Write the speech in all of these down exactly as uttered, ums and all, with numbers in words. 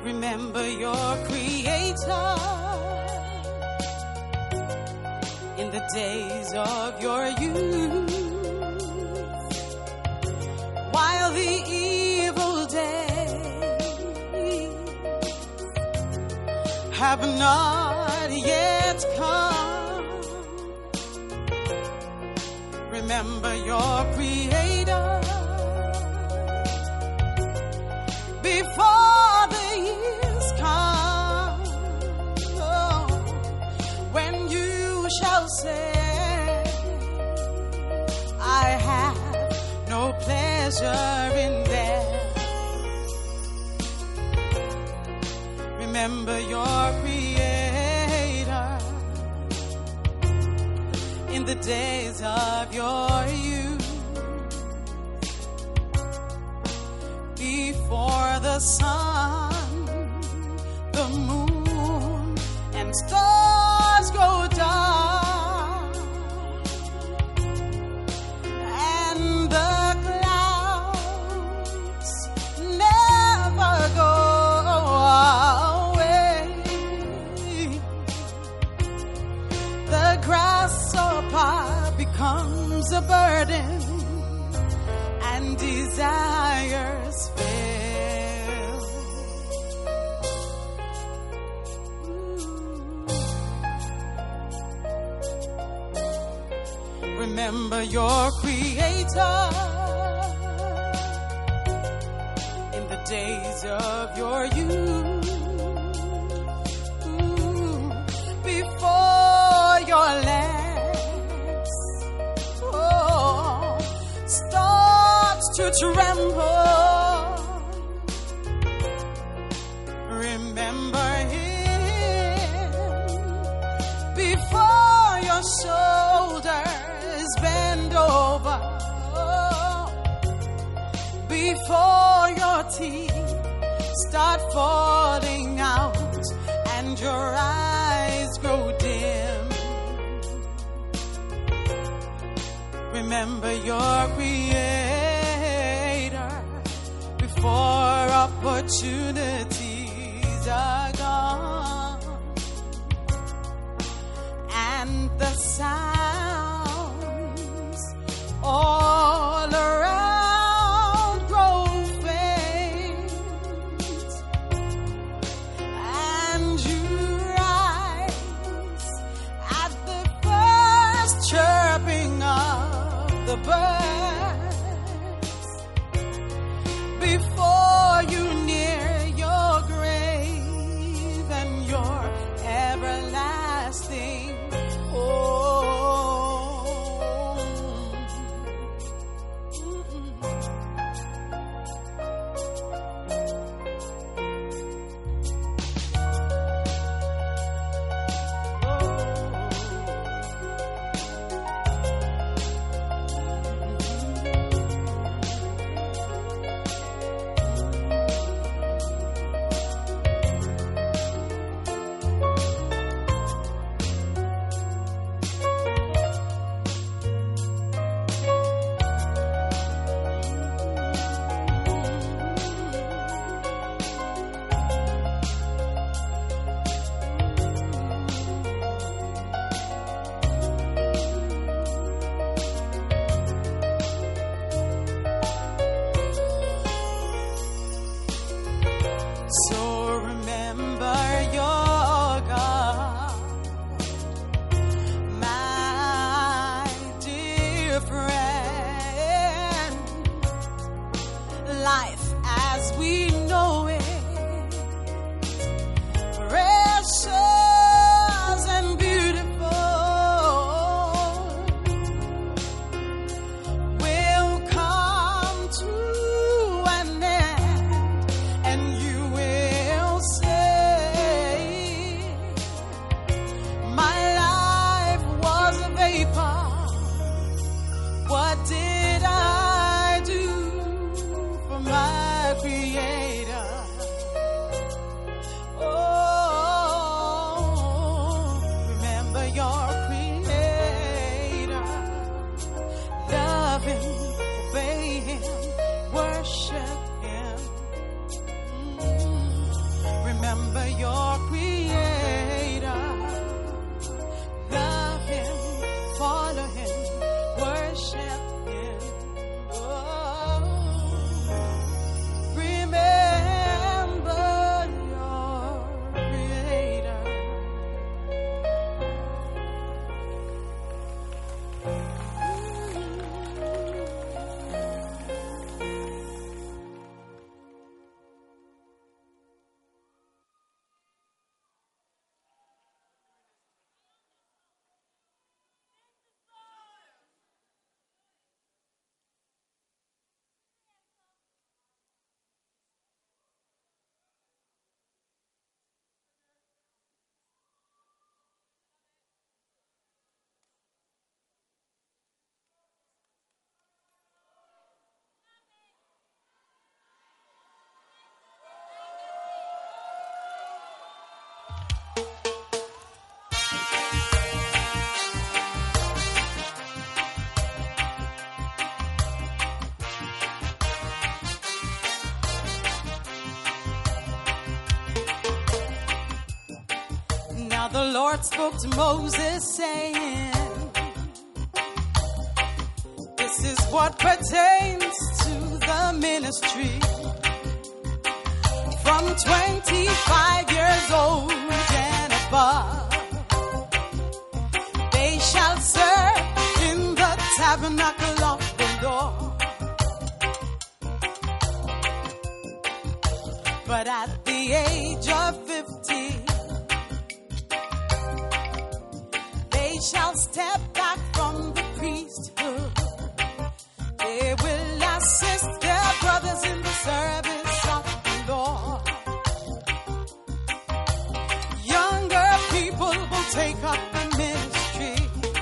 Remember your Creator in the days of your youth, while the evil days have not yet come. Remember your Creator before the years come, oh, when you shall say, I have no pleasure in death. Remember your Creator in the days of your youth, before the sun, the moon, and stars go dark, and the clouds never go away. The grasshopper becomes a burden, and desires fail. Ooh. Remember your Creator in the days of your youth, ooh, before your legs, oh, starts to tremble. Remember Him before your shoulders bend over, oh, before your teeth start falling out and your eyes grow dim. Remember your Creator before opportunities are gone and the sounds all around grow faint, and you rise at the first chirping of the birds, before you near your grave and your everlasting home. Now the Lord spoke to Moses saying, this is what pertains to the ministry. From twenty-five years old and above, they shall serve in the tabernacle of the Lord. But at the age of fifty, they shall step back from the priesthood. They will assist their brothers in the service of the Lord. Younger people will take up the ministry.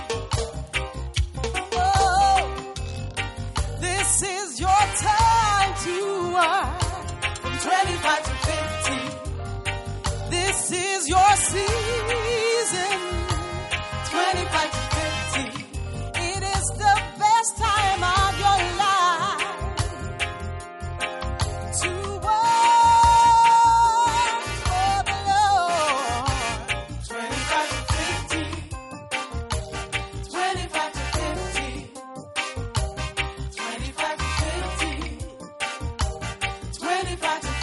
Oh, this is your time to work. From twenty-five to fifty, this is your season. twenty-five to fifty, it is the best time of your life to work for the Lord. twenty-five to fifty, twenty-five to fifty, twenty-five to fifty, twenty-five to fifty.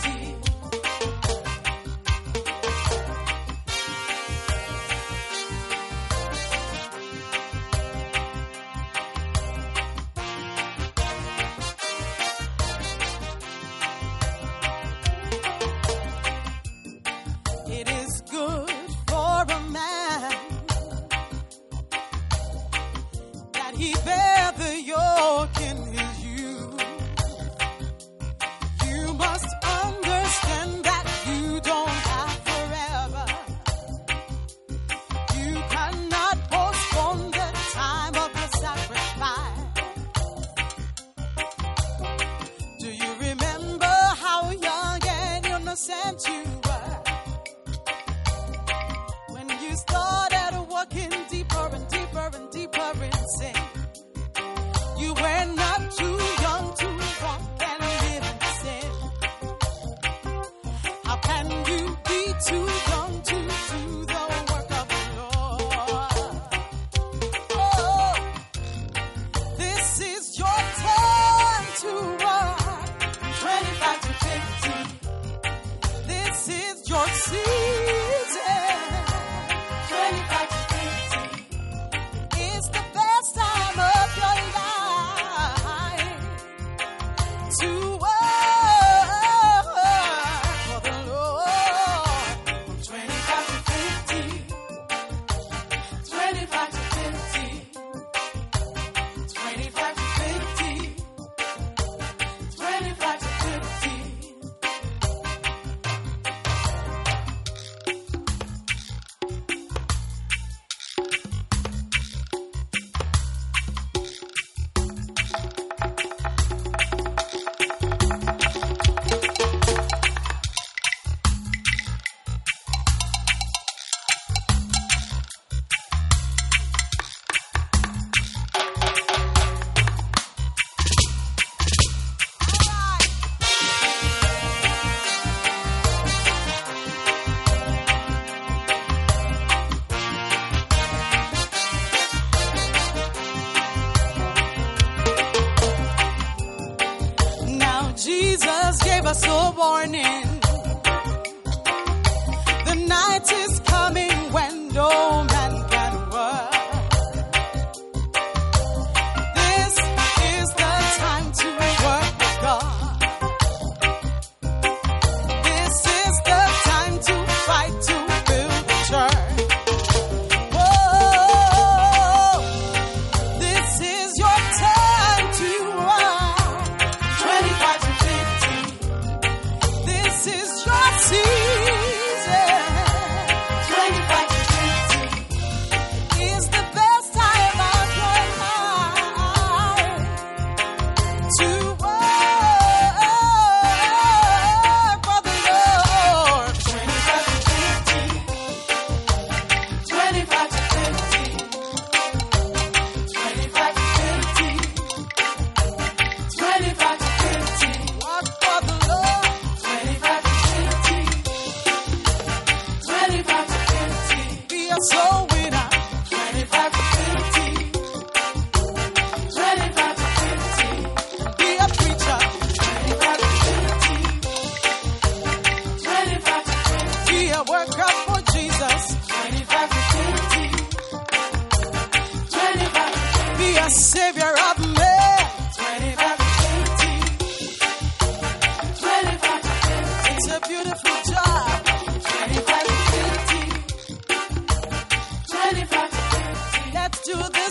It is good for a man that he bear the yoke in his youth. You must understand that you don't have forever. You cannot postpone the time of the sacrifice. Do you remember how young and innocent you were when you started walking deeper and deeper and deeper in sin? You were not too young to walk and live in sin. How can you be too young to do the work of the Lord? Oh, this is your time to walk. twenty-five to fifty, this a soul winner. twenty-five to fifty. twenty-five to fifty. Be a preacher. twenty-five to fifty. twenty-five to fifty. Be a worker for Jesus. twenty-five to fifty. twenty-five to fifty. Be a savior of men. twenty-five to fifty. twenty-five to fifty. It's a beautiful job. twenty-five to fifty. twenty-five to fifty. Let's do this.